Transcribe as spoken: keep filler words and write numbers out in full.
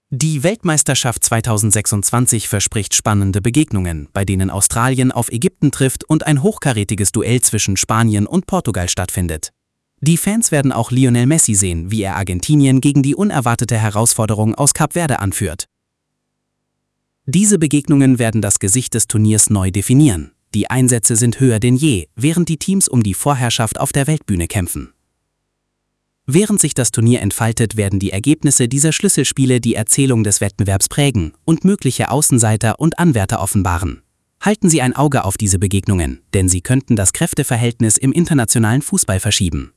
Die Weltmeisterschaft zweitausendsechsundzwanzig verspricht spannende Begegnungen, bei denen Australien auf Ägypten trifft und ein hochkarätiges Duell zwischen Spanien und Portugal stattfindet. Die Fans werden auch Lionel Messi sehen, wie er Argentinien gegen die unerwartete Herausforderung aus Kap Verde anführt. Diese Begegnungen werden das Gesicht des Turniers neu definieren. Die Einsätze sind höher denn je, während die Teams um die Vorherrschaft auf der Weltbühne kämpfen. Während sich das Turnier entfaltet, werden die Ergebnisse dieser Schlüsselspiele die Erzählung des Wettbewerbs prägen und mögliche Außenseiter und Anwärter offenbaren. Halten Sie ein Auge auf diese Begegnungen, denn sie könnten das Kräfteverhältnis im internationalen Fußball verschieben.